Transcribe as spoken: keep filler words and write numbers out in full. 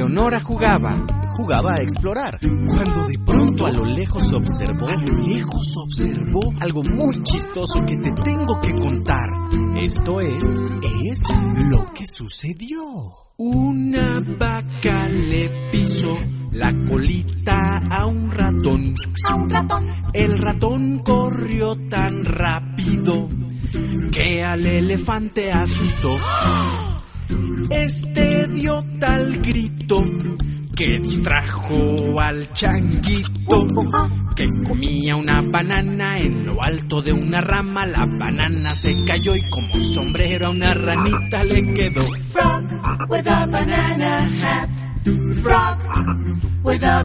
Leonora jugaba, jugaba a explorar, cuando de pronto a lo lejos observó, a lo lejos observó algo muy chistoso que te tengo que contar. Esto es, es lo que sucedió. Una vaca le pisó la colita a un ratón. A un ratón. El ratón corrió tan rápido que al elefante asustó. Este dio tal grito que distrajo al changuito, que comía una banana en lo alto de una rama. La banana se cayó y como sombrero a una ranita le quedó. Frog with a banana hat. Frog with a